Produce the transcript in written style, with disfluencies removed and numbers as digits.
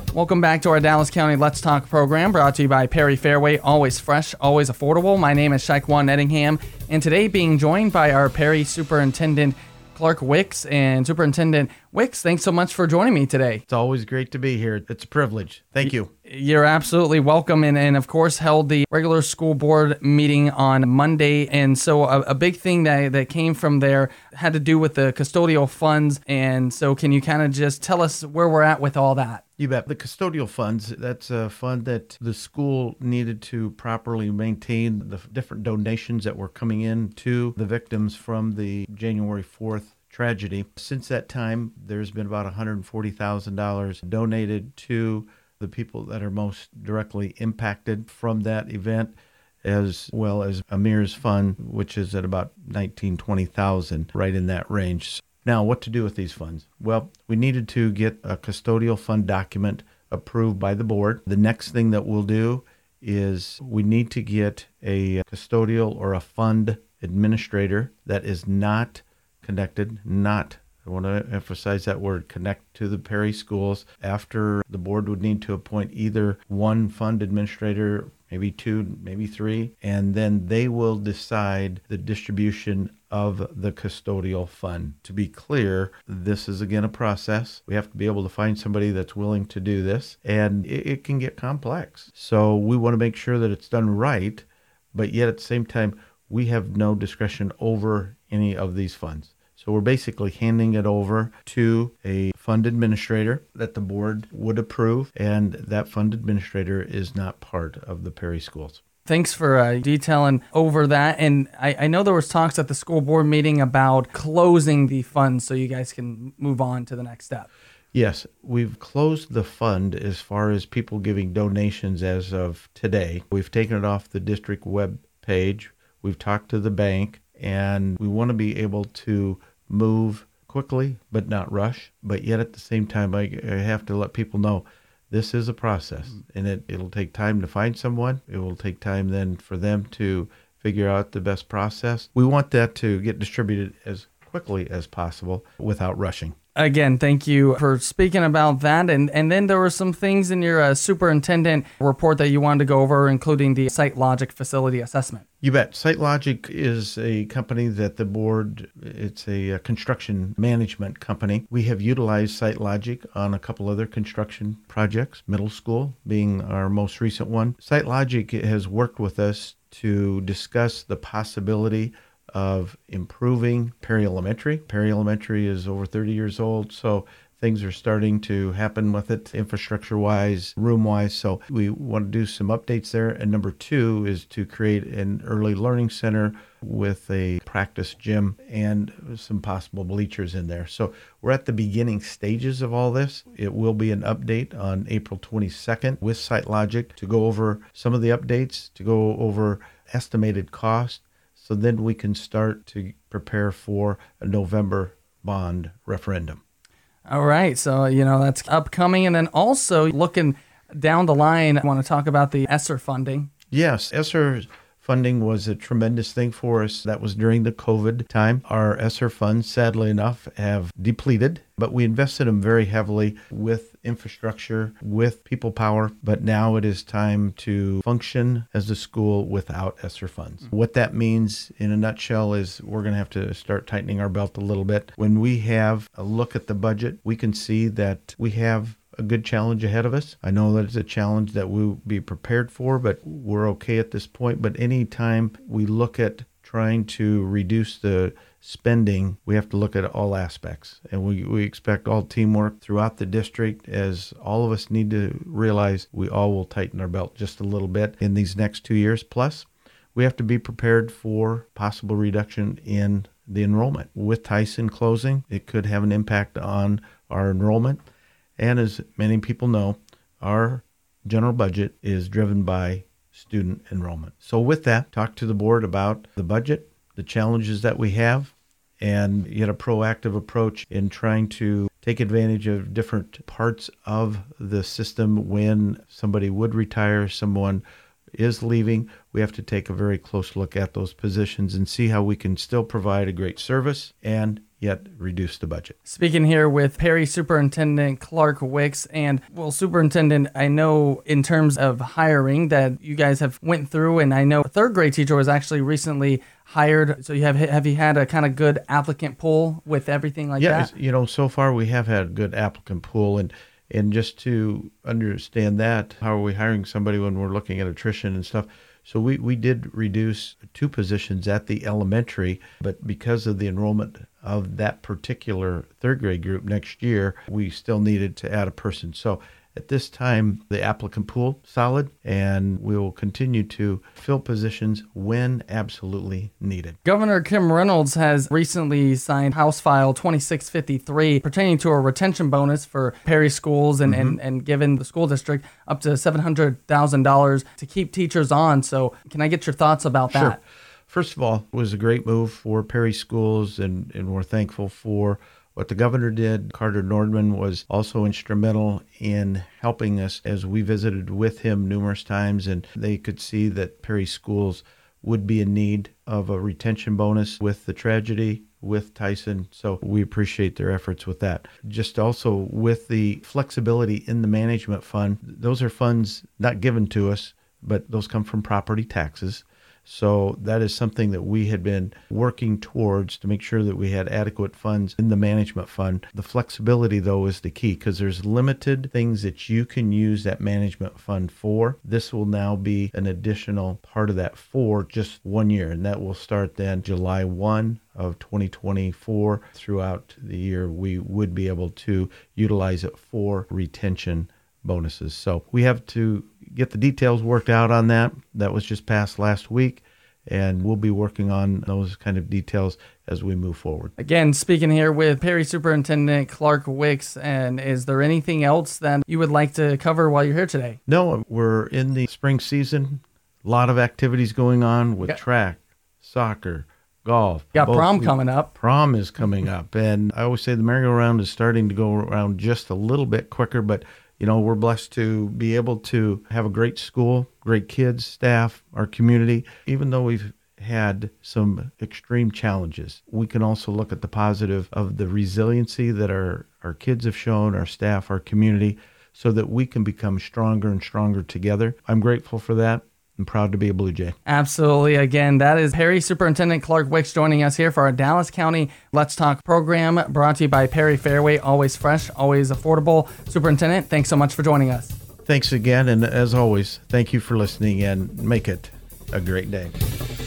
Welcome back to our Dallas County Let's Talk program, brought to you by Perry Fairway, always fresh, always affordable. My name is Shaquan Nettingham, and today being joined by our Perry Superintendent Clark Wicks. And Superintendent Wicks, thanks so much for joining me today. It's always great to be here. It's a privilege. Thank you. You're absolutely welcome, and of course held the regular school board meeting on Monday. And so a big thing that came from there had to do with the custodial funds. And so can you kind of just tell us where we're at with all that? You bet. The custodial funds, that's a fund that the school needed to properly maintain the different donations that were coming in to the victims from the January 4th tragedy. Since that time, there's been about $140,000 donated to the people that are most directly impacted from that event, as well as Amir's fund, which is at about $19,000-$20,000, right in that range. Now, what to do with these funds? Well, we needed to get a custodial fund document approved by the board. The next thing that we'll do is we need to get a custodial or a fund administrator that is not connected, I want to emphasize that word, connect to the Perry schools. After the board would need to appoint either one fund administrator, maybe two, maybe three, and then they will decide the distribution of the custodial fund. To be clear, this is again a process. We have to be able to find somebody that's willing to do this, and it can get complex. So we want to make sure that it's done right, but yet at the same time, we have no discretion over any of these funds. So we're basically handing it over to a fund administrator that the board would approve, and that fund administrator is not part of the Perry schools. Thanks for detailing over that. And I know there was talks at the school board meeting about closing the fund so you guys can move on to the next step. Yes, we've closed the fund as far as people giving donations as of today. We've taken it off the district web page. We've talked to the bank, and we want to be able to move quickly but not rush. But yet at the same time, I have to let people know this is a process, and it'll take time to find someone. It will take time then for them to figure out the best process. We want that to get distributed as quickly as possible without rushing. Again, thank you for speaking about that. And then there were some things in your superintendent report that you wanted to go over, including the SiteLogic facility assessment. You bet. SiteLogic is a company that the board, it's a construction management company. We have utilized SiteLogic on a couple other construction projects, middle school being our most recent one. SiteLogic has worked with us to discuss the possibility of improving Perry Elementary. Perry Elementary is over 30 years old, so things are starting to happen with it, infrastructure-wise, room-wise. So we want to do some updates there. And number two is to create an early learning center with a practice gym and some possible bleachers in there. So we're at the beginning stages of all this. It will be an update on April 22nd with SiteLogic to go over some of the updates, to go over estimated cost, so then we can start to prepare for a November bond referendum. All right. So, that's upcoming. And then also looking down the line, I want to talk about the ESSER funding. Yes, ESSER funding was a tremendous thing for us. That was during the COVID time. Our ESSER funds, sadly enough, have depleted, but we invested them very heavily with infrastructure, with people power. But now it is time to function as a school without ESSER funds. What that means in a nutshell is we're going to have to start tightening our belt a little bit. When we have a look at the budget, we can see that we have a good challenge ahead of us. I know that it's a challenge that we'll be prepared for, but we're okay at this point. But anytime we look at trying to reduce the spending, we have to look at all aspects. And we expect all teamwork throughout the district, as all of us need to realize we all will tighten our belt just a little bit in these next 2 years. Plus, we have to be prepared for possible reduction in the enrollment. With Tyson closing, it could have an impact on our enrollment. And as many people know, our general budget is driven by student enrollment. So with that, talk to the board about the budget, the challenges that we have, and yet a proactive approach in trying to take advantage of different parts of the system. When somebody would retire, someone is leaving, we have to take a very close look at those positions and see how we can still provide a great service and yet reduce the budget. Speaking here with Perry Superintendent Clark Wicks. And, well, Superintendent, I know in terms of hiring that you guys have went through, and I know a third grade teacher was actually recently hired. So have you had a kind of good applicant pool with everything like that? Yeah, so far we have had a good applicant pool. And just to understand that, how are we hiring somebody when we're looking at attrition and stuff? So we did reduce 2 positions at the elementary, but because of the enrollment of that particular third grade group next year, we still needed to add a person. So at this time, the applicant pool solid, and we will continue to fill positions when absolutely needed. Governor Kim Reynolds has recently signed House File 2653 pertaining to a retention bonus for Perry schools and given the school district up to $700,000 to keep teachers on. So can I get your thoughts about that? Sure. First of all, it was a great move for Perry schools, and we're thankful for what the governor did. Carter Nordman was also instrumental in helping us as we visited with him numerous times, and they could see that Perry schools would be in need of a retention bonus with the tragedy with Tyson. So we appreciate their efforts with that. Just also with the flexibility in the management fund, those are funds not given to us, but those come from property taxes. So that is something that we had been working towards to make sure that we had adequate funds in the management fund. The flexibility, though, is the key because there's limited things that you can use that management fund for. This will now be an additional part of that for just 1 year, and that will start then July 1 of 2024. Throughout the year, we would be able to utilize it for retention bonuses. So we have to get the details worked out on that. That was just passed last week, and we'll be working on those kind of details as we move forward. Again, speaking here with Perry Superintendent Clark Wicks, and is there anything else that you would like to cover while you're here today? No, we're in the spring season. A lot of activities going on with track, soccer, golf. Got prom coming up. Prom is coming up, and I always say the merry-go-round is starting to go around just a little bit quicker, but we're blessed to be able to have a great school, great kids, staff, our community. Even though we've had some extreme challenges, we can also look at the positive of the resiliency that our kids have shown, our staff, our community, so that we can become stronger and stronger together. I'm grateful for that. I'm proud to be a Blue Jay. Absolutely. Again, that is Perry Superintendent Clark Wicks joining us here for our Dallas County Let's Talk program, brought to you by Perry Fairway. Always fresh, always affordable. Superintendent, thanks so much for joining us. Thanks again, and as always, thank you for listening, and make it a great day.